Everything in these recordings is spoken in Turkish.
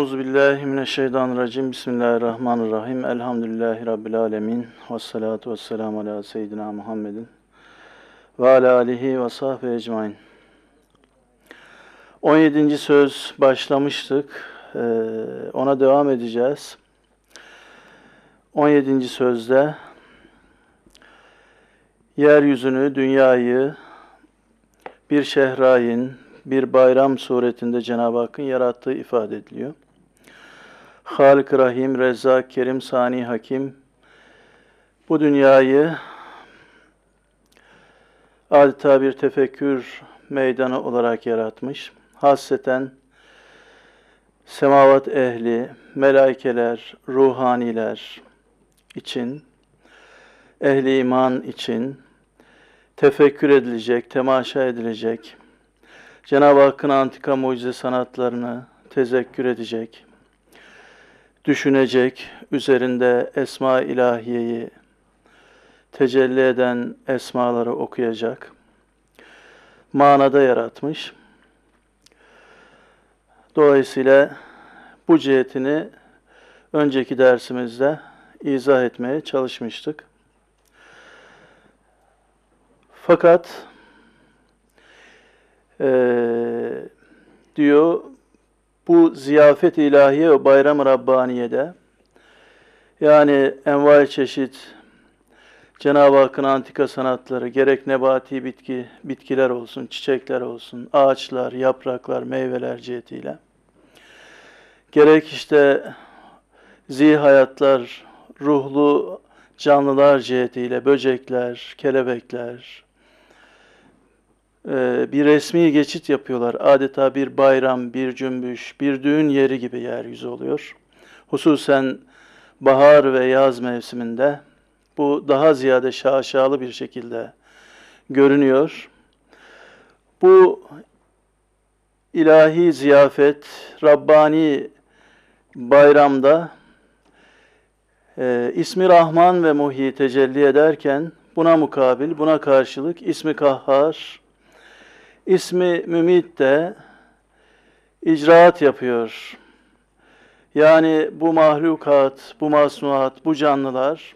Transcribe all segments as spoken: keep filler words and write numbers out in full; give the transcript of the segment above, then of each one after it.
Euzubillahimineşşeytanirracim. Bismillahirrahmanirrahim. Elhamdülillahi Rabbil alemin. Vessalatu vesselamu ala seyyidina Muhammedin ve ala alihi ve sahbihi ecmain. on yedinci söz başlamıştık. Ee, ona devam edeceğiz. on yedinci sözde yeryüzünü, dünyayı bir şehrayin, bir bayram suretinde Cenab-ı Hakk'ın yarattığı ifade ediliyor. Halik Rahim, Rezzak, Kerim, Sani, Hakim bu dünyayı adeta bir tefekkür meydanı olarak yaratmış. Hasreten semavat ehli, melaikeler, ruhaniler için, ehli iman için tefekkür edilecek, temaşa edilecek, Cenab-ı Hakk'ın antika mucize sanatlarını tezekkür edecek, düşünecek, üzerinde Esma-i İlahiye'yi tecelli eden esmaları okuyacak, manada yaratmış. Dolayısıyla bu cihetini önceki dersimizde izah etmeye çalışmıştık. Fakat Ee, diyor bu ziyafet-i ilahiye ve bayram-ı Rabbaniye'de yani envai çeşit Cenab-ı Hakk'ın antika sanatları gerek nebati bitki, bitkiler olsun, çiçekler olsun, ağaçlar, yapraklar, meyveler cihetiyle gerek işte zihayatlar, ruhlu canlılar cihetiyle böcekler, kelebekler, bir resmi geçit yapıyorlar. Adeta bir bayram, bir cümbüş, bir düğün yeri gibi yeryüzü oluyor. Hususen bahar ve yaz mevsiminde bu daha ziyade şaşalı bir şekilde görünüyor. Bu ilahi ziyafet, Rabbani bayramda e, İsmi Rahman ve Muhyi tecelli ederken buna mukabil, buna karşılık İsmi Kahhar, İsmi Mümit de icraat yapıyor. Yani bu mahlukat, bu masnuat, bu canlılar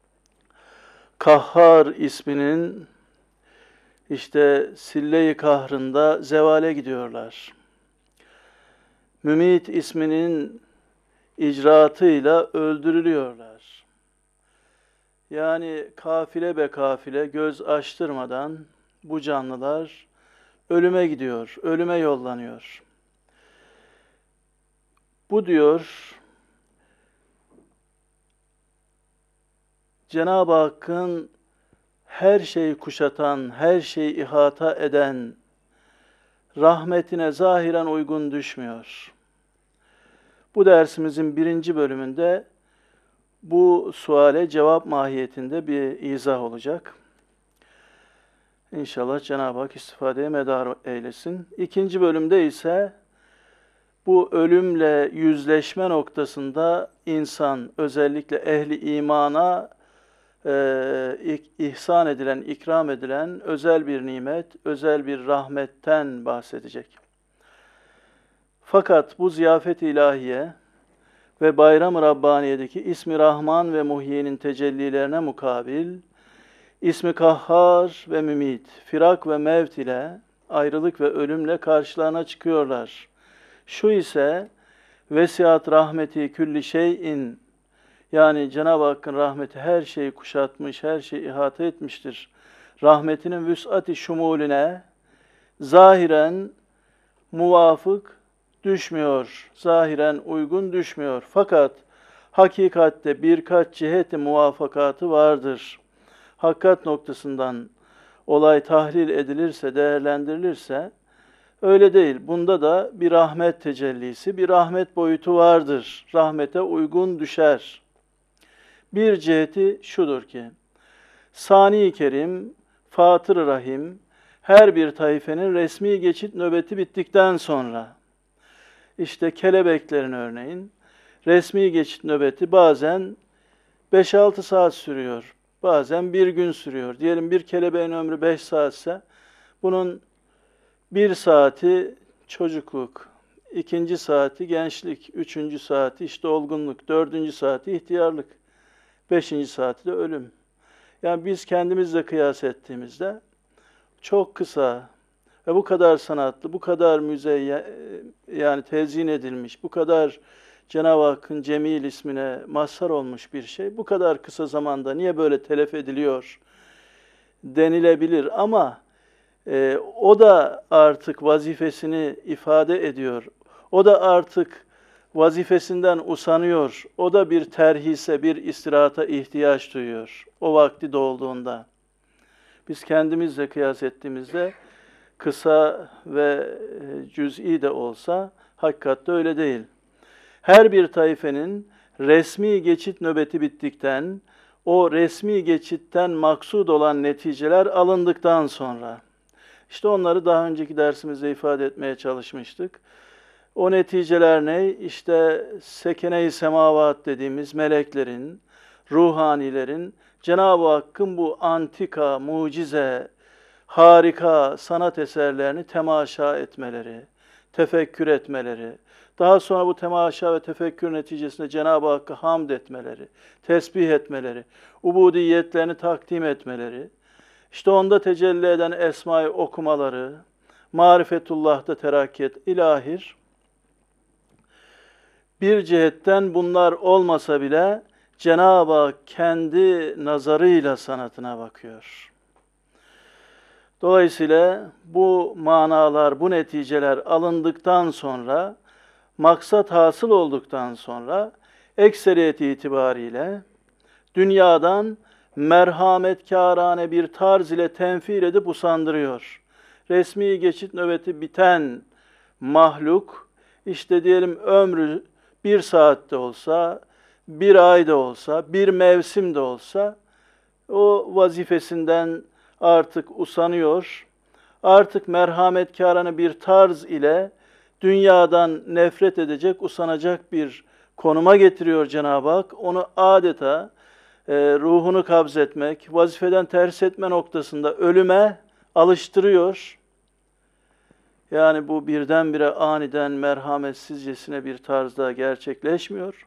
Kahhar isminin işte sille-i kahrında zevale gidiyorlar. Mümit isminin icraatıyla öldürülüyorlar. Yani kafile be kafile göz açtırmadan bu canlılar ölüme gidiyor, ölüme yollanıyor. Bu diyor, Cenab-ı Hakk'ın her şeyi kuşatan, her şeyi ihata eden rahmetine zahiren uygun düşmüyor. Bu dersimizin birinci bölümünde bu suale cevap mahiyetinde bir izah olacak. İnşallah Cenab-ı Hak istifadeye medar eylesin. İkinci bölümde ise bu ölümle yüzleşme noktasında insan, özellikle ehli imana e, ihsan edilen, ikram edilen özel bir nimet, özel bir rahmetten bahsedecek. Fakat bu ziyafet-i ilahiye ve bayram-ı Rabbaniye'deki İsmi Rahman ve Muhyi'nin tecellilerine mukabil, İsmi Kahhar ve Mümit, firak ve mevt ile, ayrılık ve ölümle karşılarına çıkıyorlar. Şu ise vesiat rahmeti külli şeyin, yani Cenab-ı Hakk'ın rahmeti her şeyi kuşatmış, her şeyi ihata etmiştir. Rahmetinin vüs'at-i şumulüne zahiren muvafık düşmüyor, zahiren uygun düşmüyor. Fakat hakikatte birkaç ciheti muvafakatı vardır. Hakikat noktasından olay tahlil edilirse, değerlendirilirse öyle değil. Bunda da bir rahmet tecellisi, bir rahmet boyutu vardır. Rahmete uygun düşer. Bir ciheti şudur ki, Sani-i Kerim, Fatır-ı Rahim, her bir taifenin resmi geçit nöbeti bittikten sonra, işte kelebeklerin örneğin, resmi geçit nöbeti bazen beş altı saat sürüyor. Bazen bir gün sürüyor. Diyelim bir kelebeğin ömrü beş saatse bunun bir saati çocukluk, ikinci saati gençlik, üçüncü saati işte olgunluk, dördüncü saati ihtiyarlık, beşinci saati de ölüm. Yani biz kendimizle kıyas ettiğimizde çok kısa ve bu kadar sanatlı, bu kadar müzeyyen, yani tezyin edilmiş, bu kadar Cenab-ı Hakk'ın Cemil ismine mazhar olmuş bir şey, bu kadar kısa zamanda niye böyle telef ediliyor denilebilir ama e, o da artık vazifesini ifade ediyor. O da artık vazifesinden usanıyor. O da bir terhise, bir istirahata ihtiyaç duyuyor o vakti dolduğunda. Biz kendimizle kıyas ettiğimizde kısa ve cüz'i de olsa hakikatte öyle değil. Her bir taifenin resmi geçit nöbeti bittikten, o resmi geçitten maksud olan neticeler alındıktan sonra, işte onları daha önceki dersimizde ifade etmeye çalışmıştık. O neticeler ne? İşte sekene-i semavat dediğimiz meleklerin, ruhanilerin, Cenab-ı Hakk'ın bu antika, mucize, harika sanat eserlerini temaşa etmeleri, tefekkür etmeleri, daha sonra bu temaşa ve tefekkür neticesinde Cenab-ı Hakk'a hamd etmeleri, tesbih etmeleri, ubudiyetlerini takdim etmeleri, işte onda tecelli eden esmayı okumaları, marifetullah'ta terakkiyet ilahir, bir cihetten bunlar olmasa bile Cenab-ı Hak kendi nazarıyla sanatına bakıyor. Dolayısıyla bu manalar, bu neticeler alındıktan sonra, maksat hasıl olduktan sonra, ekseriyeti itibariyle dünyadan merhametkârane bir tarz ile tenfir edip usandırıyor. Resmi geçit nöbeti biten mahluk, işte diyelim ömrü bir saatte olsa, bir ayda olsa, bir mevsimde olsa, o vazifesinden artık usanıyor. Artık merhametkârane bir tarz ile dünyadan nefret edecek, usanacak bir konuma getiriyor Cenab-ı Hak. Onu adeta e, ruhunu kabzetmek, vazifeden ters etme noktasında ölüme alıştırıyor. Yani bu birdenbire aniden merhametsizcesine bir tarzda gerçekleşmiyor.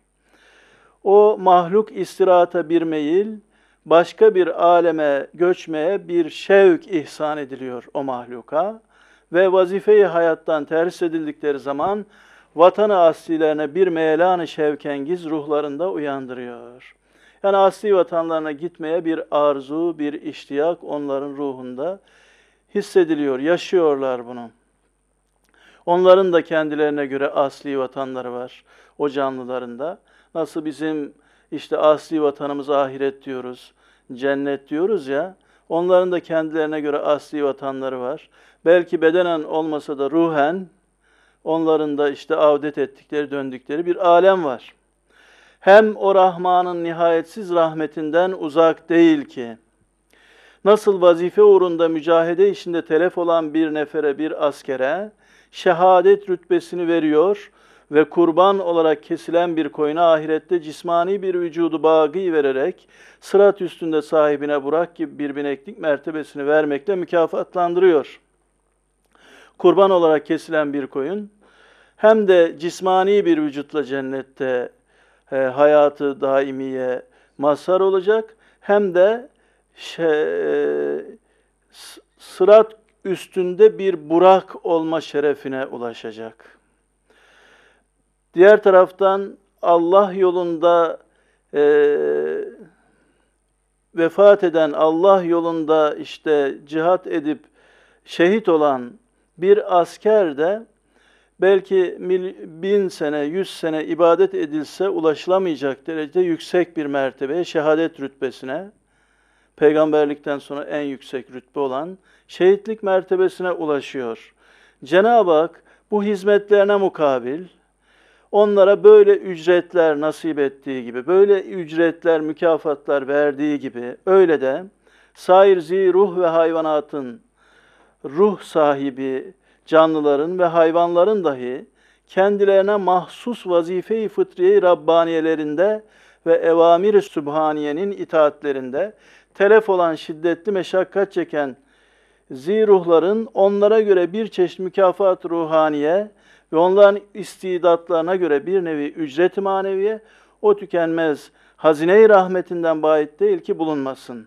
O mahluk istirahata bir meyil, başka bir aleme göçmeye bir şevk ihsan ediliyor o mahluka ve vazife-i hayattan ters edildikleri zaman vatan-ı aslilerine bir meyelan-ı şevkengiz ruhlarında uyandırıyor. Yani asli vatanlarına gitmeye bir arzu, bir iştiyak onların ruhunda hissediliyor, yaşıyorlar bunu. Onların da kendilerine göre asli vatanları var o canlılarında. Nasıl bizim işte asli vatanımız ahiret diyoruz, cennet diyoruz ya, onların da kendilerine göre asli vatanları var. Belki bedenen olmasa da ruhen, onların da işte avdet ettikleri, döndükleri bir alem var. Hem o Rahman'ın nihayetsiz rahmetinden uzak değil ki, nasıl vazife uğrunda mücahede işinde telef olan bir nefere, bir askere, şehadet rütbesini veriyor ve kurban olarak kesilen bir koyuna ahirette cismani bir vücudu bâgî vererek, sırat üstünde sahibine Burak gibi bir bineklik mertebesini vermekle mükafatlandırıyor. Kurban olarak kesilen bir koyun, hem de cismani bir vücutla cennette e, hayatı daimiye mazhar olacak, hem de şey, e, sırat üstünde bir Burak olma şerefine ulaşacak. Diğer taraftan Allah yolunda e, vefat eden, Allah yolunda işte cihat edip şehit olan bir asker de belki bin sene, yüz sene ibadet edilse ulaşılamayacak derecede yüksek bir mertebeye, şehadet rütbesine, peygamberlikten sonra en yüksek rütbe olan şehitlik mertebesine ulaşıyor. Cenab-ı Hak bu hizmetlerine mukabil onlara böyle ücretler nasip ettiği gibi, böyle ücretler, mükafatlar verdiği gibi, öyle de sair zi ruh ve hayvanatın, ruh sahibi canlıların ve hayvanların dahi kendilerine mahsus vazife-i fıtriye-i Rabbaniyelerinde ve evamir-i Sübhaniye'nin itaatlerinde telef olan şiddetli meşakkat çeken ziruhların onlara göre bir çeşit mükafat ruhaniye ve onların istidatlarına göre bir nevi ücret-i maneviye, o tükenmez hazine-i rahmetinden bahit değil ki bulunmasın.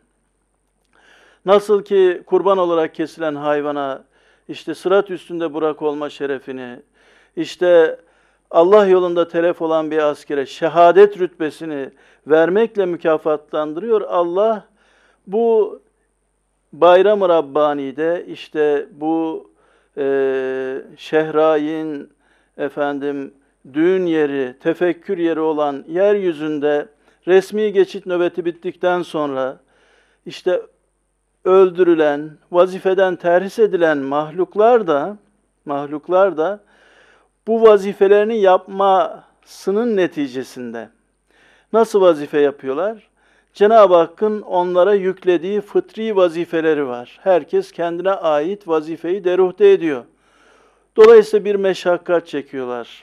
Nasıl ki kurban olarak kesilen hayvana işte sırat üstünde Burak olma şerefini, işte Allah yolunda telef olan bir askere şehadet rütbesini vermekle mükafatlandırıyor. Allah bu Bayram-ı Rabbani'de işte bu e, şehrayin efendim düğün yeri, tefekkür yeri olan yeryüzünde resmi geçit nöbeti bittikten sonra işte öldürülen, vazifeden terhis edilen mahluklar da mahluklar da bu vazifelerini yapmasının neticesinde nasıl vazife yapıyorlar? Cenab-ı Hakk'ın onlara yüklediği fıtri vazifeleri var. Herkes kendine ait vazifeyi deruhte ediyor. Dolayısıyla bir meşakkat çekiyorlar.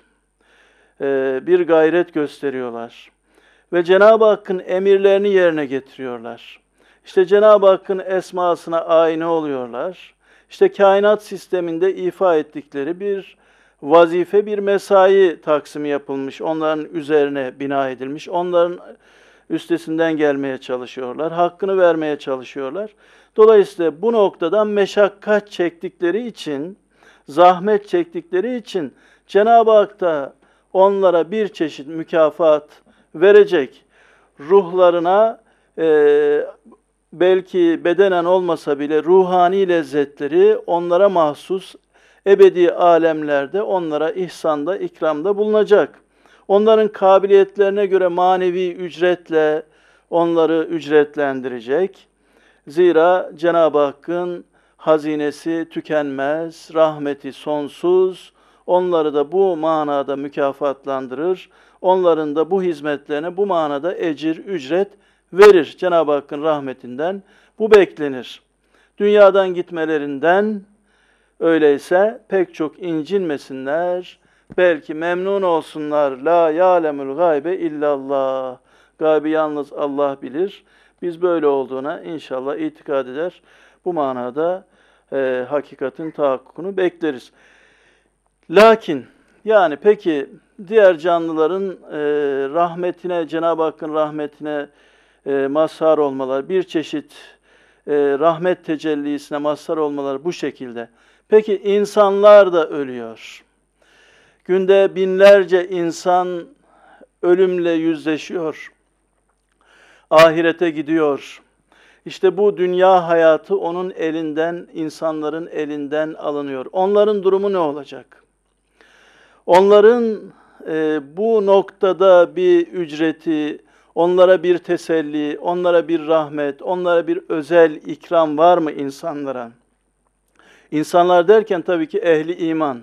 Bir gayret gösteriyorlar. Ve Cenab-ı Hakk'ın emirlerini yerine getiriyorlar. İşte Cenab-ı Hakk'ın esmasına ayna oluyorlar. İşte kainat sisteminde ifa ettikleri bir vazife, bir mesai taksimi yapılmış. Onların üzerine bina edilmiş. Onların üstesinden gelmeye çalışıyorlar. Hakkını vermeye çalışıyorlar. Dolayısıyla bu noktadan meşakkat çektikleri için, zahmet çektikleri için Cenab-ı Hak da onlara bir çeşit mükafat verecek. Ruhlarına e, belki bedenen olmasa bile ruhani lezzetleri onlara mahsus ebedi alemlerde onlara ihsanda, ikramda bulunacak. Onların kabiliyetlerine göre manevi ücretle onları ücretlendirecek. Zira Cenab-ı Hakk'ın hazinesi tükenmez, rahmeti sonsuz. Onları da bu manada mükafatlandırır. Onların da bu hizmetlerine bu manada ecir, ücret verir. Cenab-ı Hakk'ın rahmetinden bu beklenir. Dünyadan gitmelerinden öyleyse pek çok incinmesinler. Belki memnun olsunlar. La ya'lemul gaybe illallah. Gaybi yalnız Allah bilir. Biz böyle olduğuna inşallah itikad eder. Bu manada e, hakikatin tahakkukunu bekleriz. Lakin yani peki diğer canlıların e, rahmetine, Cenab-ı Hakk'ın rahmetine e, mazhar olmaları, bir çeşit e, rahmet tecellisine mazhar olmaları bu şekilde. Peki insanlar da ölüyor. Günde binlerce insan ölümle yüzleşiyor. Ahirete gidiyor. İşte bu dünya hayatı onun elinden, insanların elinden alınıyor. Onların durumu ne olacak? Onların e, bu noktada bir ücreti, onlara bir teselli, onlara bir rahmet, onlara bir özel ikram var mı insanlara? İnsanlar derken tabii ki ehli iman,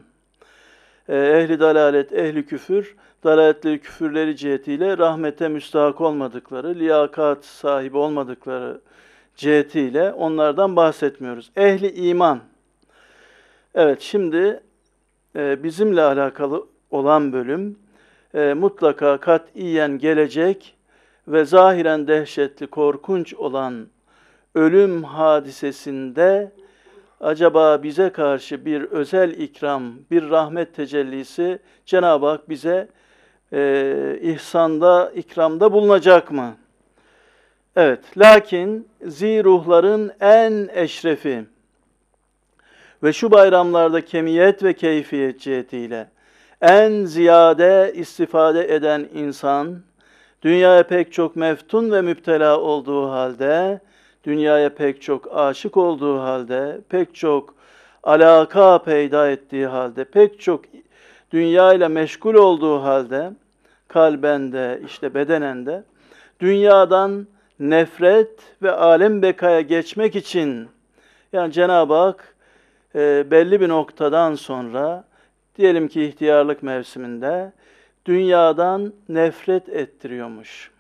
ehli dalalet, ehli küfür, dalaletleri, küfürleri cihetiyle rahmete müstahak olmadıkları, liyakat sahibi olmadıkları cihetiyle onlardan bahsetmiyoruz. Ehli iman. Evet, şimdi e, bizimle alakalı olan bölüm e, mutlaka katiyen gelecek ve zahiren dehşetli, korkunç olan ölüm hadisesinde acaba bize karşı bir özel ikram, bir rahmet tecellisi Cenab-ı Hak bize e, ihsanda, ikramda bulunacak mı? Evet, lakin ziruhların en eşrefi ve şu bayramlarda kemiyet ve keyfiyet cihetiyle en ziyade istifade eden insan, dünyaya pek çok meftun ve müptela olduğu halde, dünyaya pek çok aşık olduğu halde, pek çok alaka peyda ettiği halde, pek çok dünya ile meşgul olduğu halde, kalbende, işte bedenende, dünyadan nefret ve alem bekaya geçmek için, yani Cenab-ı Hak e, belli bir noktadan sonra, diyelim ki ihtiyarlık mevsiminde, dünyadan nefret ettiriyormuş.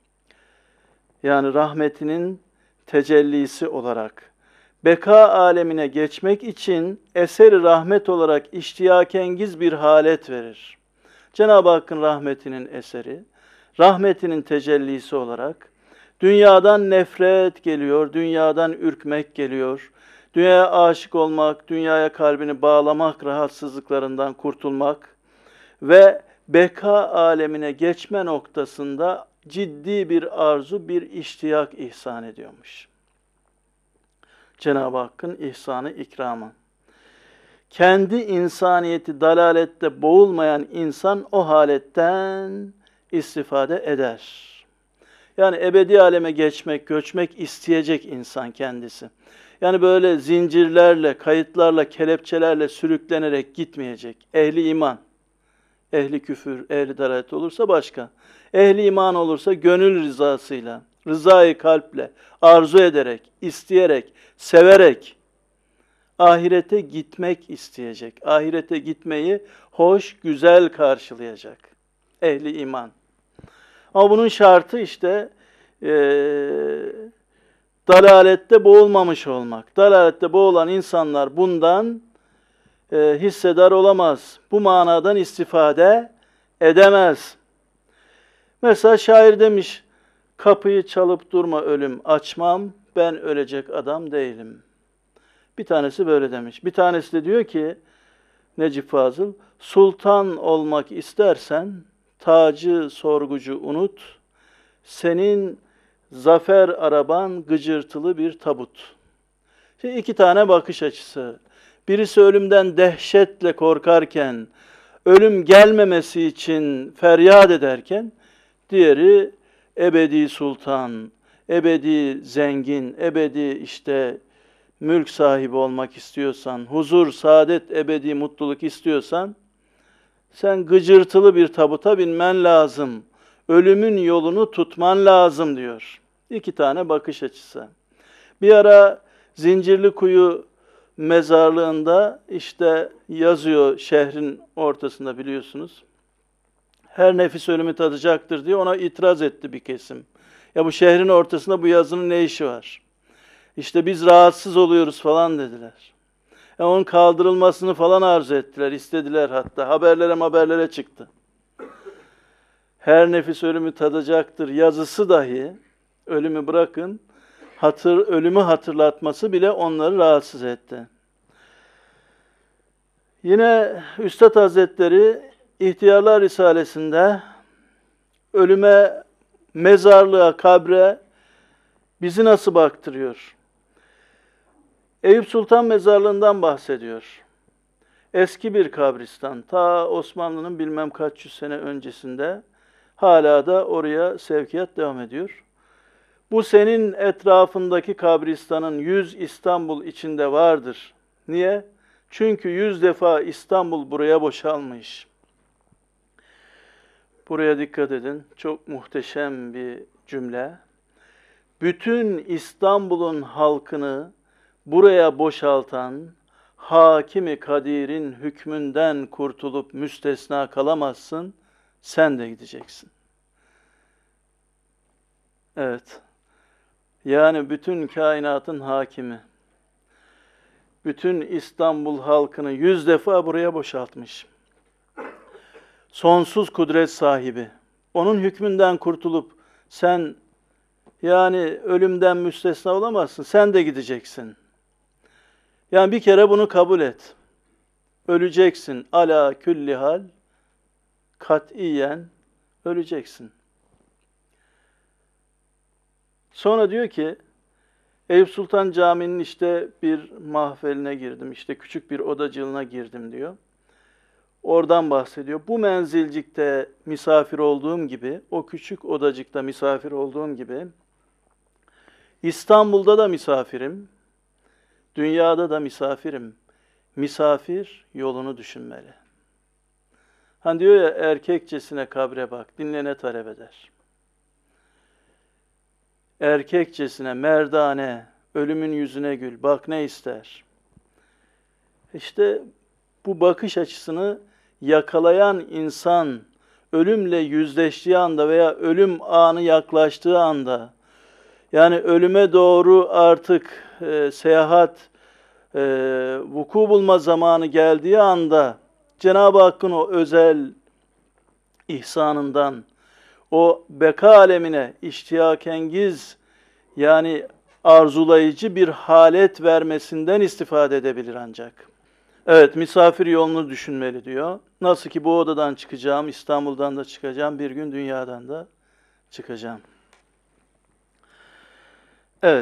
Yani rahmetinin tecellisi olarak, beka alemine geçmek için eseri rahmet olarak iştiyakengiz bir halet verir. Cenab-ı Hakk'ın rahmetinin eseri, rahmetinin tecellisi olarak, dünyadan nefret geliyor, dünyadan ürkmek geliyor, Dünyaya aşık olmak, dünyaya kalbini bağlamak, rahatsızlıklarından kurtulmak ve beka alemine geçme noktasında ciddi bir arzu, bir iştiyak ihsan ediyormuş. Cenab-ı Hakk'ın ihsanı, ikramı. Kendi insaniyeti dalalette boğulmayan insan o haletten istifade eder. Yani ebedi aleme geçmek, göçmek isteyecek insan kendisi. Yani böyle zincirlerle, kayıtlarla, kelepçelerle sürüklenerek gitmeyecek. Ehli iman, ehli küfür, ehli dalalet olursa başka. Ehli iman olursa gönül rızasıyla, rızayı kalple, arzu ederek, isteyerek, severek ahirete gitmek isteyecek. Ahirete gitmeyi hoş, güzel karşılayacak. Ehli iman. Ama bunun şartı işte e, dalalette boğulmamış olmak. Dalalette boğulan insanlar bundan e, hissedar olamaz. Bu manadan istifade edemez. Mesela şair demiş, kapıyı çalıp durma ölüm açmam, ben ölecek adam değilim. Bir tanesi böyle demiş. Bir tanesi de diyor ki, Necip Fazıl, sultan olmak istersen tacı sorgucu unut, senin zafer araban gıcırtılı bir tabut. Şimdi iki tane bakış açısı. Birisi ölümden dehşetle korkarken, ölüm gelmemesi için feryat ederken, diğeri ebedi sultan, ebedi zengin, ebedi işte mülk sahibi olmak istiyorsan, huzur, saadet, ebedi mutluluk istiyorsan, sen gıcırtılı bir tabuta binmen lazım. Ölümün yolunu tutman lazım diyor. İki tane bakış açısı. Bir ara Zincirlikuyu mezarlığında işte yazıyor, şehrin ortasında biliyorsunuz. Her nefis ölümü tadacaktır diye ona itiraz etti bir kesim. Ya bu şehrin ortasında bu yazının ne işi var? İşte biz rahatsız oluyoruz falan dediler. Ya onun kaldırılmasını falan arzu ettiler, istediler hatta. Haberlere haberlere çıktı. Her nefis ölümü tadacaktır yazısı dahi, ölümü bırakın, hatır, ölümü hatırlatması bile onları rahatsız etti. Yine Üstad Hazretleri İhtiyarlar Risalesi'nde ölüme, mezarlığa, kabre bizi nasıl baktırıyor? Eyüp Sultan Mezarlığı'ndan bahsediyor. Eski bir kabristan, ta Osmanlı'nın bilmem kaç yüz sene öncesinde hala da oraya sevkiyat devam ediyor. Bu senin etrafındaki kabristanın yüz İstanbul içinde vardır. Niye? Çünkü yüz defa İstanbul buraya boşalmış. Buraya dikkat edin. Çok muhteşem bir cümle. Bütün İstanbul'un halkını buraya boşaltan Hakimi Kadir'in hükmünden kurtulup müstesna kalamazsın, sen de gideceksin. Evet. Yani bütün kainatın hakimi. Bütün İstanbul halkını yüz defa buraya boşaltmış. Sonsuz kudret sahibi. Onun hükmünden kurtulup sen yani ölümden müstesna olamazsın. Sen de gideceksin. Yani bir kere bunu kabul et. Öleceksin. Ala külli hal katiyen öleceksin. Sonra diyor ki Eyüp Sultan Camii'nin işte bir mahfeline girdim. İşte küçük bir odacığına girdim diyor. Oradan bahsediyor. Bu menzilcikte misafir olduğum gibi, o küçük odacıkta misafir olduğum gibi, İstanbul'da da misafirim, dünyada da misafirim. Misafir yolunu düşünmeli. Hani diyor ya, erkekçesine kabre bak, dinlene talep eder. Erkekçesine, merdane, ölümün yüzüne gül, bak ne ister. İşte bu bakış açısını yakalayan insan, ölümle yüzleştiği anda veya ölüm anı yaklaştığı anda, yani ölüme doğru artık e, seyahat, e, vuku bulma zamanı geldiği anda, Cenab-ı Hakk'ın o özel ihsanından, o beka alemine iştiyakengiz, yani arzulayıcı bir halet vermesinden istifade edebilir ancak. Evet, misafir yolunu düşünmeli diyor. Nasıl ki bu odadan çıkacağım, İstanbul'dan da çıkacağım, bir gün dünyadan da çıkacağım. Evet,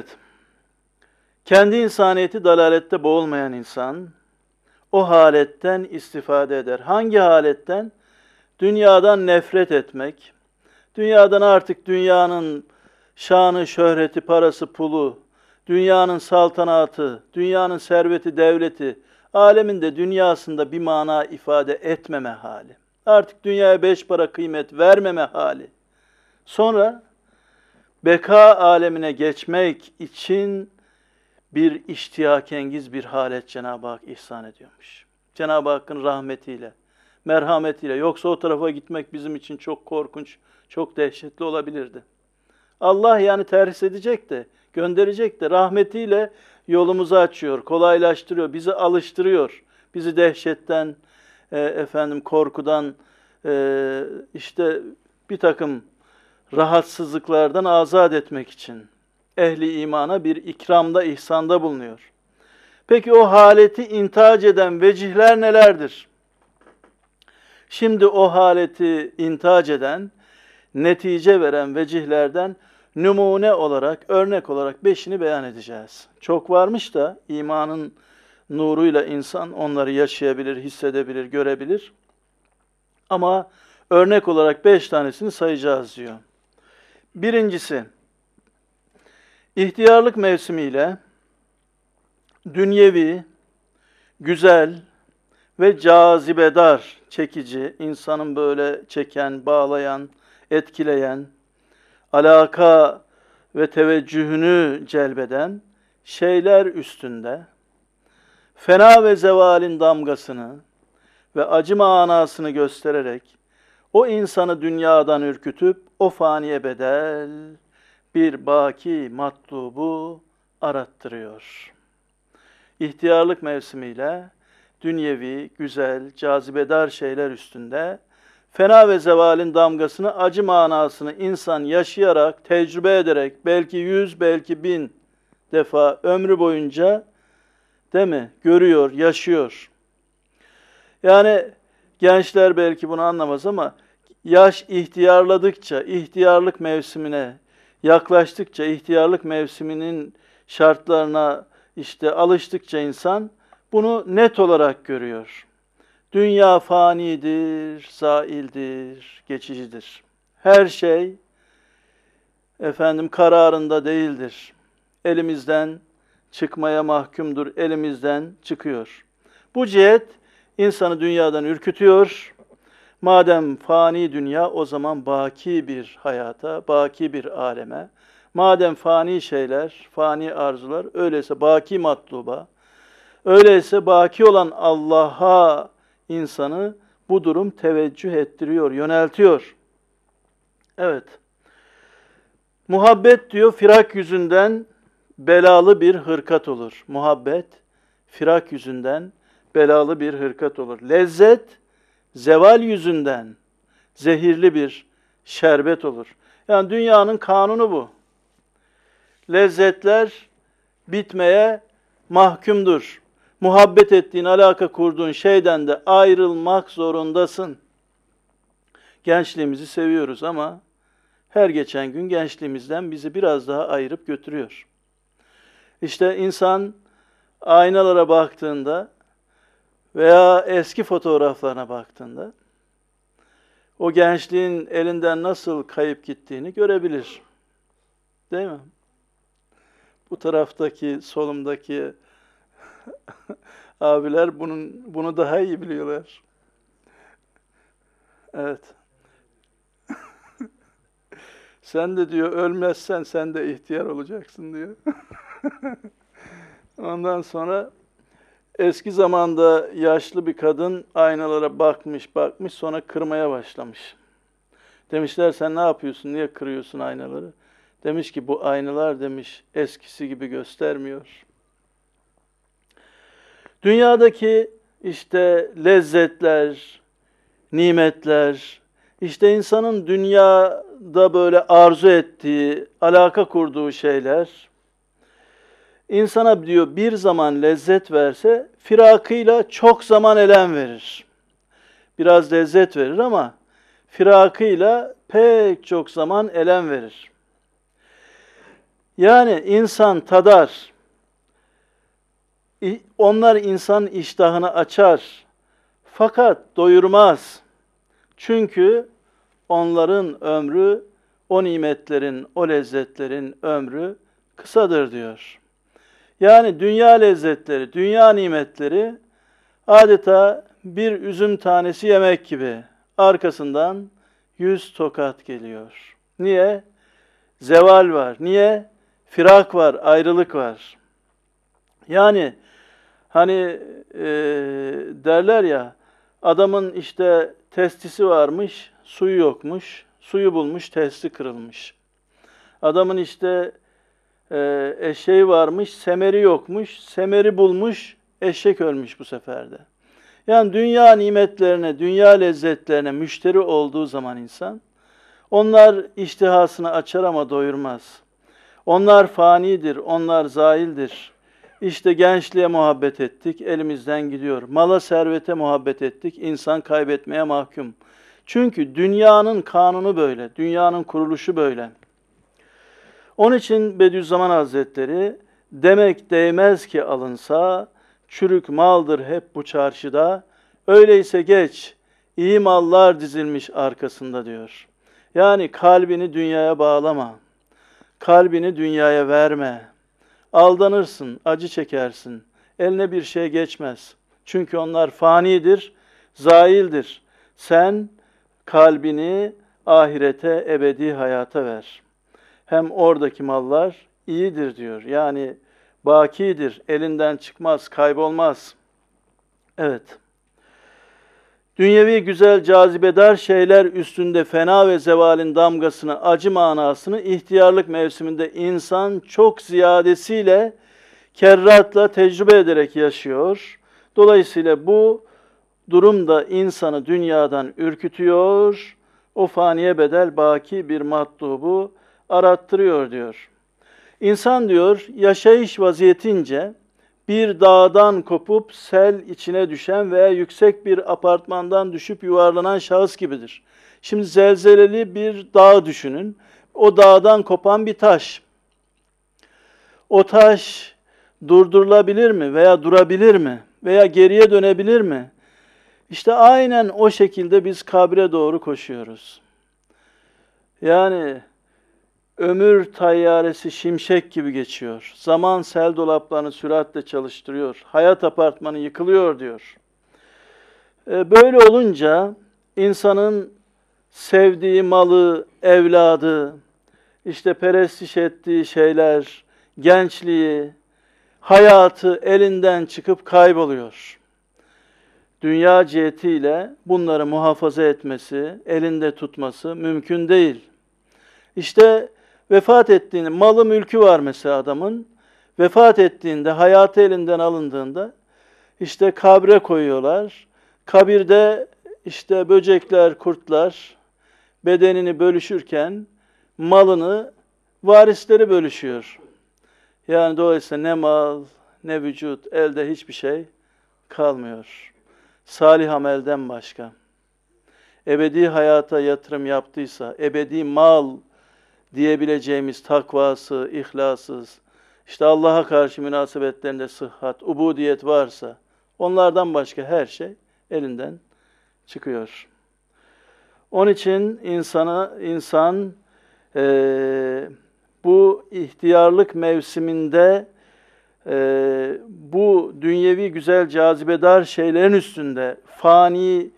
kendi insaniyeti dalalette boğulmayan insan, o haletten istifade eder. Hangi haletten? Dünyadan nefret etmek, dünyadan artık dünyanın şanı, şöhreti, parası, pulu, dünyanın saltanatı, dünyanın serveti, devleti, aleminde, dünyasında bir mana ifade etmeme hali. Artık dünyaya beş para kıymet vermeme hali. Sonra beka alemine geçmek için bir iştiyakengiz bir halet Cenab-ı Hak ihsan ediyormuş. Cenab-ı Hakk'ın rahmetiyle, merhametiyle. Yoksa o tarafa gitmek bizim için çok korkunç, çok dehşetli olabilirdi. Allah yani terhis edecek de, gönderecek de rahmetiyle yolumuzu açıyor, kolaylaştırıyor, bizi alıştırıyor. Bizi dehşetten, e, efendim korkudan, e, işte bir takım rahatsızlıklardan azat etmek için ehli imana bir ikramda, ihsanda bulunuyor. Peki o haleti intihac eden vecihler nelerdir? Şimdi o haleti intihac eden, netice veren vecihlerden numune olarak, örnek olarak beşini beyan edeceğiz. Çok varmış da imanın nuruyla insan onları yaşayabilir, hissedebilir, görebilir. Ama örnek olarak beş tanesini sayacağız diyor. Birincisi, ihtiyarlık mevsimiyle dünyevi, güzel ve cazibedar, çekici, insanın böyle çeken, bağlayan, etkileyen, alaka ve teveccühünü celbeden şeyler üstünde fena ve zevalin damgasını ve acı manasını göstererek o insanı dünyadan ürkütüp o faniye bedel bir baki matlubu arattırıyor. İhtiyarlık mevsimiyle dünyevi, güzel, cazibedar şeyler üstünde fena ve zevalin damgasını, acı manasını insan yaşayarak, tecrübe ederek belki yüz, belki bin defa ömrü boyunca değil mi? Görüyor, yaşıyor. Yani gençler belki bunu anlamaz ama yaş ihtiyarladıkça, ihtiyarlık mevsimine yaklaştıkça, ihtiyarlık mevsiminin şartlarına işte alıştıkça insan bunu net olarak görüyor. Dünya fanidir, zaildir, geçicidir. Her şey efendim kararında değildir. Elimizden çıkmaya mahkumdur, elimizden çıkıyor. Bu cihet insanı dünyadan ürkütüyor. Madem fani dünya, o zaman baki bir hayata, baki bir aleme. Madem fani şeyler, fani arzular, öyleyse baki matluba, öyleyse baki olan Allah'a insanı bu durum teveccüh ettiriyor, yöneltiyor. Evet. Muhabbet diyor, firak yüzünden belalı bir hırkat olur. Muhabbet, firak yüzünden belalı bir hırkat olur. Lezzet, zeval yüzünden zehirli bir şerbet olur. Yani dünyanın kanunu bu. Lezzetler bitmeye mahkumdur. Muhabbet ettiğin, alaka kurduğun şeyden de ayrılmak zorundasın. Gençliğimizi seviyoruz ama her geçen gün gençliğimizden bizi biraz daha ayırıp götürüyor. İşte insan aynalara baktığında veya eski fotoğraflarına baktığında o gençliğin elinden nasıl kayıp gittiğini görebilir. Değil mi? Bu taraftaki, solumdaki abiler bunun bunu daha iyi biliyorlar. Evet. Sen de diyor ölmezsen sen de ihtiyar olacaksın diyor. Ondan sonra eski zamanda yaşlı bir kadın aynalara bakmış bakmış sonra kırmaya başlamış. Demişler sen ne yapıyorsun, niye kırıyorsun aynaları? Demiş ki bu aynalar demiş eskisi gibi göstermiyor. Dünyadaki işte lezzetler, nimetler, işte insanın dünyada böyle arzu ettiği, alaka kurduğu şeyler, insana diyor bir zaman lezzet verse, firakıyla çok zaman elem verir. Biraz lezzet verir ama firakıyla pek çok zaman elem verir. Yani insan tadar, onlar insan iştahını açar, fakat doyurmaz. Çünkü onların ömrü, o nimetlerin, o lezzetlerin ömrü kısadır diyor. Yani dünya lezzetleri, dünya nimetleri adeta bir üzüm tanesi yemek gibi. Arkasından yüz tokat geliyor. Niye? Zeval var. Niye? Firak var, ayrılık var. Yani hani e, derler ya, adamın işte testisi varmış, suyu yokmuş. Suyu bulmuş, testi kırılmış. Adamın işte e, eşeği varmış, semeri yokmuş. Semeri bulmuş, eşek ölmüş bu seferde. Yani dünya nimetlerine, dünya lezzetlerine müşteri olduğu zaman insan, onlar iştihasını açar ama doyurmaz. Onlar fanidir, onlar zaildir. İşte gençliğe muhabbet ettik, elimizden gidiyor. Mala, servete muhabbet ettik, insan kaybetmeye mahkum. Çünkü dünyanın kanunu böyle, dünyanın kuruluşu böyle. Onun için Bediüzzaman Hazretleri, demek değmez ki alınsa, çürük maldır hep bu çarşıda, öyleyse geç, iyi mallar dizilmiş arkasında diyor. Yani kalbini dünyaya bağlama, kalbini dünyaya verme, aldanırsın, acı çekersin, eline bir şey geçmez. Çünkü onlar fanidir, zaildir. Sen kalbini ahirete, ebedi hayata ver. Hem oradaki mallar iyidir diyor. Yani bakidir, elinden çıkmaz, kaybolmaz. Evet. Dünyevi güzel, cazibedar şeyler üstünde fena ve zevalin damgasını, acı manasını ihtiyarlık mevsiminde insan çok ziyadesiyle, kerratla tecrübe ederek yaşıyor. Dolayısıyla bu durum da insanı dünyadan ürkütüyor, o faniye bedel baki bir matlubu arattırıyor diyor. İnsan diyor, yaşayış vaziyetince bir dağdan kopup sel içine düşen veya yüksek bir apartmandan düşüp yuvarlanan şahıs gibidir. Şimdi zelzeleli bir dağ düşünün. O dağdan kopan bir taş. O taş durdurulabilir mi veya durabilir mi veya geriye dönebilir mi? İşte aynen o şekilde biz kabre doğru koşuyoruz. Yani ömür tayyaresi şimşek gibi geçiyor. Zaman sel dolaplarını süratle çalıştırıyor. Hayat apartmanı yıkılıyor diyor. Böyle olunca insanın sevdiği malı, evladı, işte perestiş ettiği şeyler, gençliği, hayatı elinden çıkıp kayboluyor. Dünya cihetiyle bunları muhafaza etmesi, elinde tutması mümkün değil. İşte vefat ettiğinde, malı mülkü var mesela adamın, vefat ettiğinde, hayatı elinden alındığında, işte kabre koyuyorlar. Kabirde işte böcekler, kurtlar bedenini bölüşürken malını varisleri bölüşüyor. Yani dolayısıyla ne mal, ne vücut, elde hiçbir şey kalmıyor. Salih amelden başka. Ebedi hayata yatırım yaptıysa, ebedi mal diyebileceğimiz takvası, ihlasız, işte Allah'a karşı münasebetlerinde sıhhat, ubudiyet varsa, onlardan başka her şey elinden çıkıyor. Onun için insana, insan e, bu ihtiyarlık mevsiminde e, bu dünyevi güzel cazibedar şeylerin üstünde fani,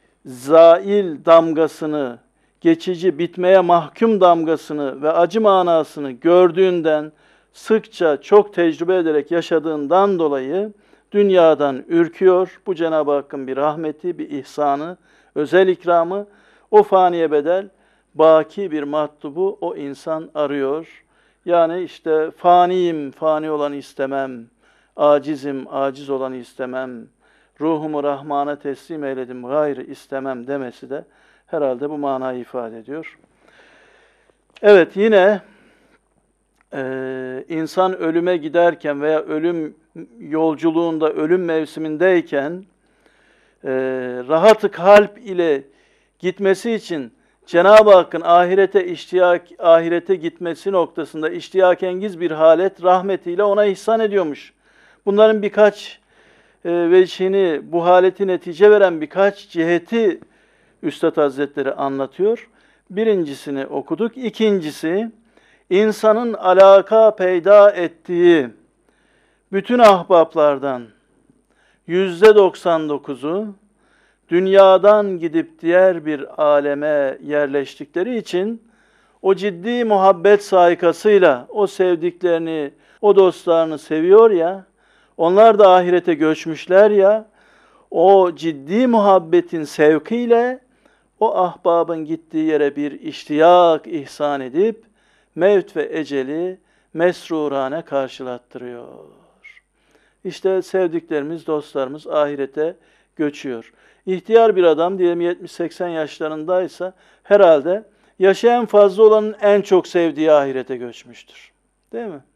zail damgasını, geçici, bitmeye mahkum damgasını ve acı manasını gördüğünden, sıkça çok tecrübe ederek yaşadığından dolayı dünyadan ürküyor. Bu Cenab-ı Hakk'ın bir rahmeti, bir ihsanı, özel ikramı. O faniye bedel, baki bir matlubu o insan arıyor. Yani işte faniyim, fani olanı istemem, acizim, aciz olanı istemem, ruhumu Rahman'a teslim eyledim, gayrı istemem demesi de herhalde bu manayı ifade ediyor. Evet, yine Ee, insan ölüme giderken veya ölüm yolculuğunda, ölüm mevsimindeyken e, rahat-ı kalp ile gitmesi için Cenab-ı Hakk'ın ahirete iştiyak, ahirete gitmesi noktasında iştiyakengiz bir halet rahmetiyle ona ihsan ediyormuş. Bunların birkaç e, veçhini, bu haleti netice veren birkaç ciheti Üstad Hazretleri anlatıyor. Birincisini okuduk. İkincisi, insanın alaka peyda ettiği bütün ahbaplardan yüzde doksan dokuzu dünyadan gidip diğer bir aleme yerleştikleri için o ciddi muhabbet saikasıyla o sevdiklerini, o dostlarını seviyor ya, onlar da ahirete göçmüşler ya, o ciddi muhabbetin sevkiyle o ahbabın gittiği yere bir iştiyak ihsan edip mevt ve eceli mesrurane karşılattırıyor. İşte sevdiklerimiz, dostlarımız ahirete göçüyor. İhtiyar bir adam diyelim yetmiş seksen yaşlarındaysa herhalde yaşı en fazla olanın en çok sevdiği ahirete göçmüştür. Değil mi?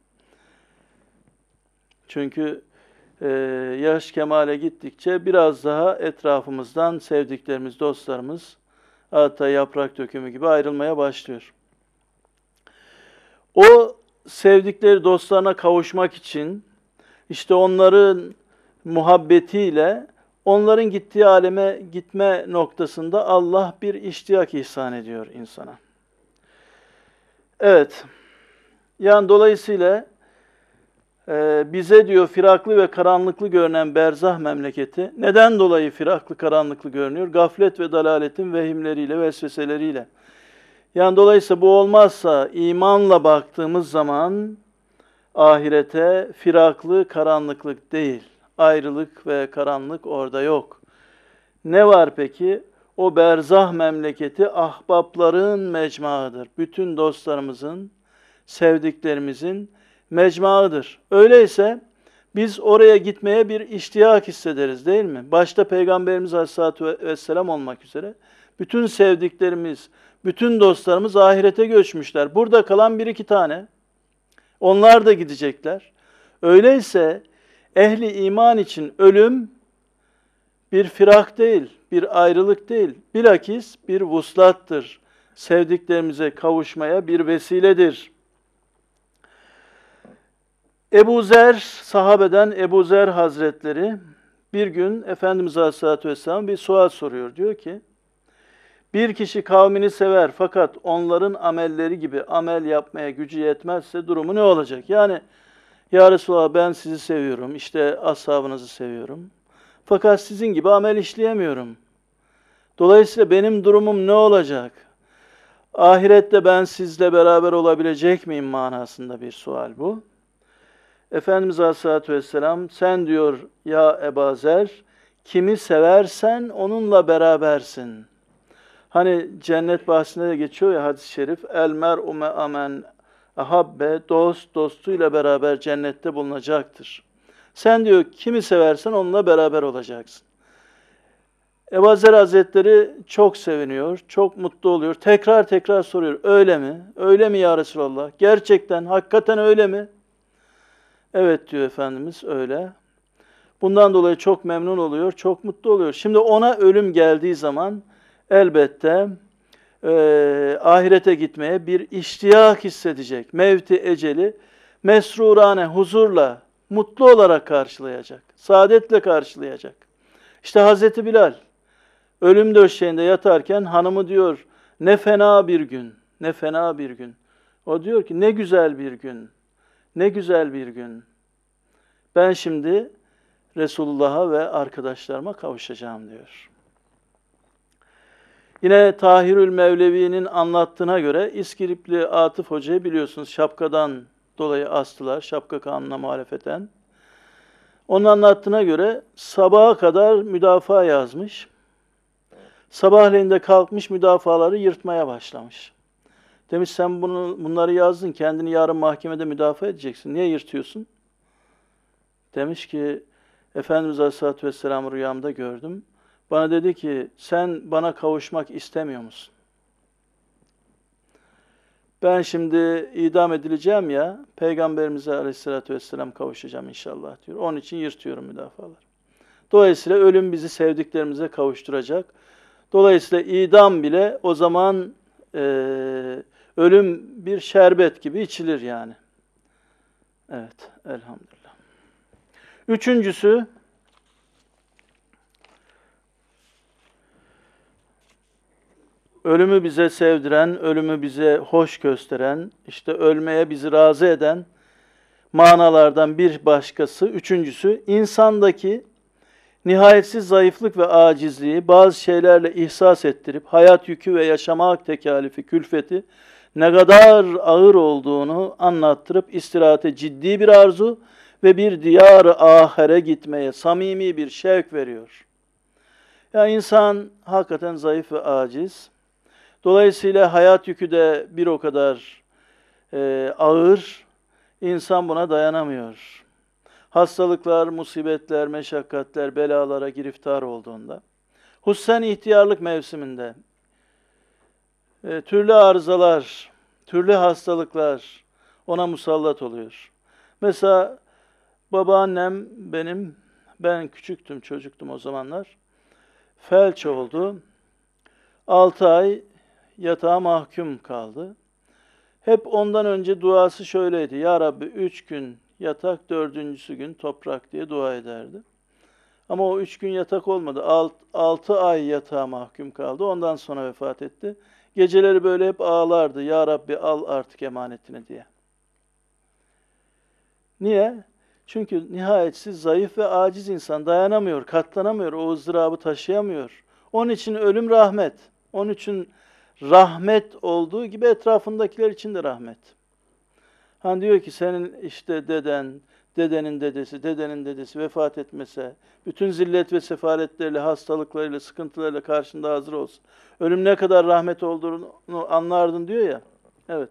Çünkü e, yaş kemale gittikçe biraz daha etrafımızdan sevdiklerimiz, dostlarımız hatta yaprak dökümü gibi ayrılmaya başlıyor. O sevdikleri dostlarına kavuşmak için işte onların muhabbetiyle onların gittiği aleme gitme noktasında Allah bir iştiyak ihsan ediyor insana. Evet, yani dolayısıyla e, bize diyor firaklı ve karanlıklı görünen berzah memleketi, neden dolayı firaklı karanlıklı görünüyor? Gaflet ve dalaletin vehimleriyle, vesveseleriyle. Yani dolayısıyla bu olmazsa imanla baktığımız zaman ahirete firaklı, karanlıklık değil. Ayrılık ve karanlık orada yok. Ne var peki? O berzah memleketi ahbapların mecmuadır. Bütün dostlarımızın, sevdiklerimizin mecmuadır. Öyleyse biz oraya gitmeye bir iştiyak hissederiz değil mi? Başta Peygamberimiz Aleyhisselatü Vesselam olmak üzere bütün sevdiklerimiz, bütün dostlarımız ahirete göçmüşler. Burada kalan bir iki tane. Onlar da gidecekler. Öyleyse ehli iman için ölüm bir firak değil, bir ayrılık değil. Bilakis bir vuslattır. Sevdiklerimize kavuşmaya bir vesiledir. Ebu Zer, sahabeden Ebu Zer Hazretleri bir gün Efendimiz Aleyhisselatü Vesselam bir sual soruyor. Diyor ki, bir kişi kavmini sever fakat onların amelleri gibi amel yapmaya gücü yetmezse durumu ne olacak? Yani ya Resulallah ben sizi seviyorum, işte ashabınızı seviyorum. Fakat sizin gibi amel işleyemiyorum. Dolayısıyla benim durumum ne olacak? Ahirette ben sizle beraber olabilecek miyim manasında bir sual bu. Efendimiz Aleyhisselatü Vesselam sen diyor ya Ebu Zer kimi seversen onunla berabersin. Hani cennet bahsinde de geçiyor ya hadis-i şerif. El mer'u me'amen ahabbe, dost dostuyla beraber cennette bulunacaktır. Sen diyor kimi seversen onunla beraber olacaksın. Ebu Zer Hazretleri çok seviniyor, çok mutlu oluyor. Tekrar tekrar soruyor. Öyle mi? Öyle mi ya Resulallah? Gerçekten, hakikaten öyle mi? Evet diyor Efendimiz öyle. Bundan dolayı çok memnun oluyor, çok mutlu oluyor. Şimdi ona ölüm geldiği zaman elbette e, ahirete gitmeye bir iştiyak hissedecek. Mevti eceli mesrurane, huzurla, mutlu olarak karşılayacak. Saadetle karşılayacak. İşte Hazreti Bilal ölüm döşeğinde yatarken hanımı diyor ne fena bir gün, ne fena bir gün. O diyor ki ne güzel bir gün, ne güzel bir gün. Ben şimdi Resulullah'a ve arkadaşlarıma kavuşacağım diyor. Yine Tahirül Mevlevi'nin anlattığına göre İskilipli Atıf Hoca'yı biliyorsunuz şapkadan dolayı astılar, şapka kanununa muhalefeten. Onun anlattığına göre sabaha kadar müdafaa yazmış. Sabahleyin de kalkmış müdafaları yırtmaya başlamış. Demiş sen bunu, bunları yazdın, kendini yarın mahkemede müdafaa edeceksin. Niye yırtıyorsun? Demiş ki Efendimiz Aleyhisselatü Vesselam'ı rüyamda gördüm. Bana dedi ki sen bana kavuşmak istemiyor musun? Ben şimdi idam edileceğim ya, Peygamberimize Aleyhisselatü Vesselam kavuşacağım inşallah diyor. Onun için yırtıyorum müdafalar. Dolayısıyla ölüm bizi sevdiklerimize kavuşturacak. Dolayısıyla idam bile o zaman e, ölüm bir şerbet gibi içilir yani. Evet, elhamdülillah. Üçüncüsü, ölümü bize sevdiren, ölümü bize hoş gösteren, işte ölmeye bizi razı eden manalardan bir başkası, üçüncüsü, insandaki nihayetsiz zayıflık ve acizliği bazı şeylerle ihsas ettirip, hayat yükü ve yaşamak tekalifi, külfeti ne kadar ağır olduğunu anlattırıp, istirahate ciddi bir arzu ve bir diyar-ı ahire gitmeye samimi bir şevk veriyor. Ya insan hakikaten zayıf ve aciz. Dolayısıyla hayat yükü de bir o kadar e, ağır, insan buna dayanamıyor. Hastalıklar, musibetler, meşakkatler, belalara giriftar olduğunda, hususen ihtiyarlık mevsiminde, e, türlü arızalar, türlü hastalıklar ona musallat oluyor. Mesela babaannem benim, ben küçüktüm, çocuktum o zamanlar, felç oldu. Altı ay yatağa mahkum kaldı. Hep ondan önce duası şöyleydi. Ya Rabbi üç gün yatak, dördüncüsü gün toprak diye dua ederdi. Ama o üç gün yatak olmadı. Alt, altı ay yatağa mahkum kaldı. Ondan sonra vefat etti. Geceleri böyle hep ağlardı. Ya Rabbi al artık emanetini diye. Niye? Çünkü nihayetsiz zayıf ve aciz insan dayanamıyor, katlanamıyor, o ızdırabı taşıyamıyor. Onun için ölüm rahmet. Onun için rahmet olduğu gibi etrafındakiler için de rahmet. Hani diyor ki senin işte deden, dedenin dedesi, dedenin dedesi vefat etmese, bütün zillet ve sefaletleriyle, hastalıklarıyla, sıkıntılarıyla karşında hazır olsun. Ölüm ne kadar rahmet olduğunu anlardın diyor ya. Evet.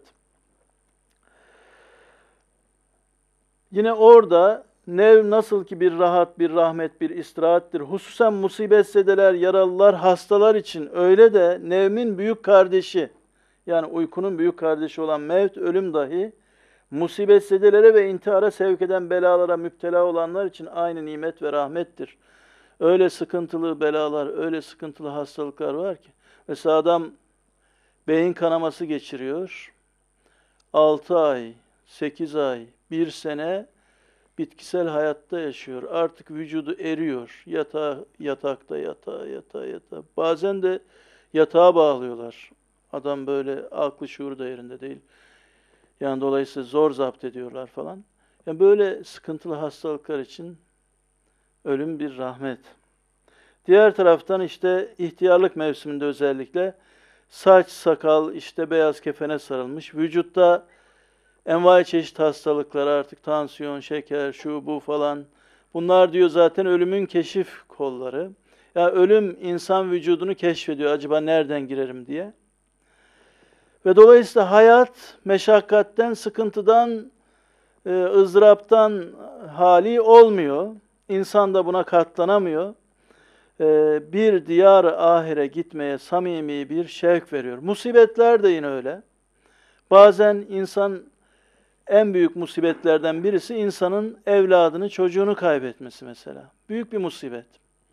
Yine orada nev nasıl ki bir rahat, bir rahmet, bir istirahattir. Hususen musibetzedeler, yaralılar, hastalar için öyle de nevmin büyük kardeşi, yani uykunun büyük kardeşi olan mevt, ölüm dahi, musibetzedelere ve intihara sevk eden belalara müptela olanlar için aynı nimet ve rahmettir. Öyle sıkıntılı belalar, öyle sıkıntılı hastalıklar var ki. Mesela adam beyin kanaması geçiriyor. altı ay, sekiz ay, bir sene bitkisel hayatta yaşıyor. Artık vücudu eriyor. Yatağa, yatakta, yatağa, yatağa, yatağa. Bazen de yatağa bağlıyorlar. Adam böyle aklı şuuru da yerinde değil. Yani dolayısıyla zor zapt ediyorlar falan. Yani böyle sıkıntılı hastalıklar için ölüm bir rahmet. Diğer taraftan işte ihtiyarlık mevsiminde özellikle saç, sakal, işte beyaz kefene sarılmış, vücutta envai çeşit hastalıklar, artık tansiyon, şeker, şu bu falan. Bunlar diyor zaten ölümün keşif kolları. Ya yani ölüm insan vücudunu keşfediyor. Acaba nereden girerim diye. Ve dolayısıyla hayat meşakkatten, sıkıntıdan, ızdıraptan hali olmuyor. İnsan da buna katlanamıyor. Bir diyar-ı ahire gitmeye samimi bir şevk veriyor. Musibetler de yine öyle. Bazen insan, en büyük musibetlerden birisi insanın evladını, çocuğunu kaybetmesi mesela. Büyük bir musibet.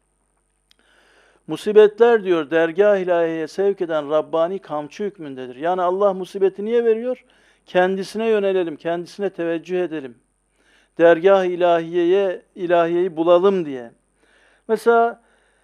Musibetler diyor dergâh-ı ilahiyeye sevk eden Rabbani kamçı hükmündedir. Yani Allah musibeti niye veriyor? Kendisine yönelelim, kendisine teveccüh edelim. Dergâh-ı ilahiyeye, ilahiyeyi bulalım diye. Mesela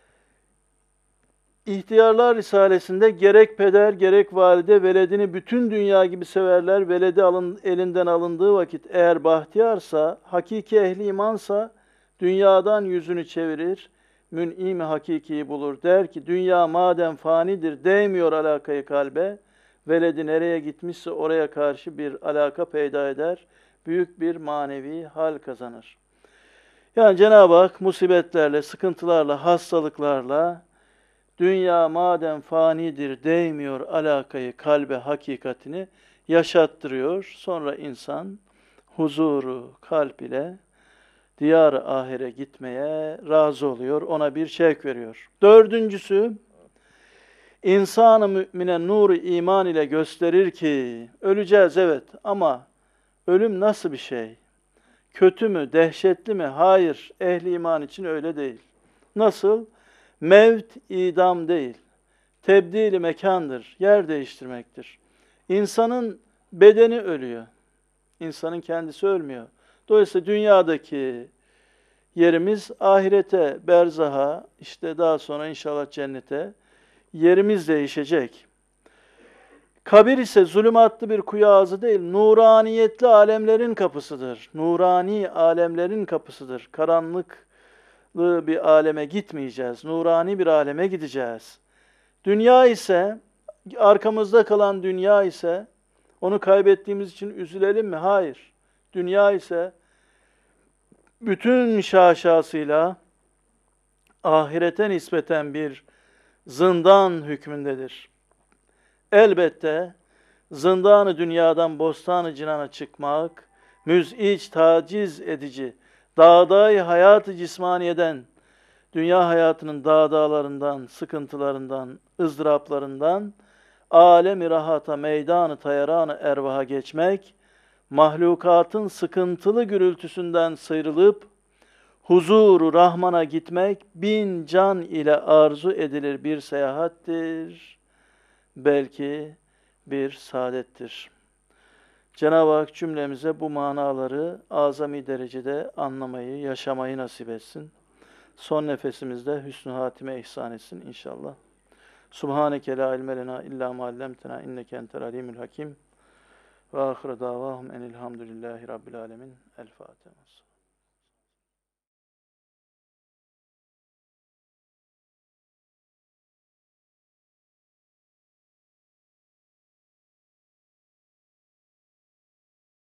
İhtiyarlar Risalesi'nde gerek peder gerek valide veledini bütün dünya gibi severler. Veledi alın, elinden alındığı vakit eğer bahtiyarsa, hakiki ehli imansa dünyadan yüzünü çevirir, mün'im-i hakikiyi bulur. Der ki dünya madem fanidir, değmiyor alakayı kalbe, veledi nereye gitmişse oraya karşı bir alaka peyda eder, büyük bir manevi hal kazanır. Yani Cenab-ı Hak musibetlerle, sıkıntılarla, hastalıklarla, dünya madem fanidir, değmiyor alakayı, kalbe, hakikatini yaşattırıyor. Sonra insan huzuru kalp ile diyar-ı ahire gitmeye razı oluyor. Ona bir şevk veriyor. Dördüncüsü, İnsan-ı mümine nuru iman ile gösterir ki, öleceğiz evet ama ölüm nasıl bir şey? Kötü mü, dehşetli mi? Hayır, ehli iman için öyle değil. Nasıl? Mevt, idam değil. Tebdili mekandır, yer değiştirmektir. İnsanın bedeni ölüyor. İnsanın kendisi ölmüyor. Dolayısıyla dünyadaki yerimiz ahirete, berzaha, işte daha sonra inşallah cennete yerimiz değişecek. Kabir ise zulümatlı bir kuyu ağzı değil, nuraniyetli alemlerin kapısıdır. Nurani alemlerin kapısıdır. Karanlıklı bir aleme gitmeyeceğiz. Nurani bir aleme gideceğiz. Dünya ise, arkamızda kalan dünya ise, onu kaybettiğimiz için üzülelim mi? Hayır. Dünya ise, bütün şaşasıyla ahirete nispeten bir zindan hükmündedir. Elbette zindanı dünyadan bostanı cinana çıkmak, müz'iç, taciz edici, dağdayı hayatı cismaniyeden, dünya hayatının dağdağlarından, sıkıntılarından, ızdıraplarından, alem-i rahata, meydanı tayaranı ervaha geçmek, mahlukatın sıkıntılı gürültüsünden sıyrılıp, huzuru Rahman'a gitmek, bin can ile arzu edilir bir seyahattir. Belki bir saadettir. Cenab-ı Hak cümlemize bu manaları azami derecede anlamayı, yaşamayı nasip etsin. Son nefesimizde hüsnü hatime ihsan etsin inşallah. Subhaneke la ilme lena illa ma allamtena inneke entel alimul hakim. Ve ahire davahum enilhamdülillahi rabbil alemin. El Fatiha.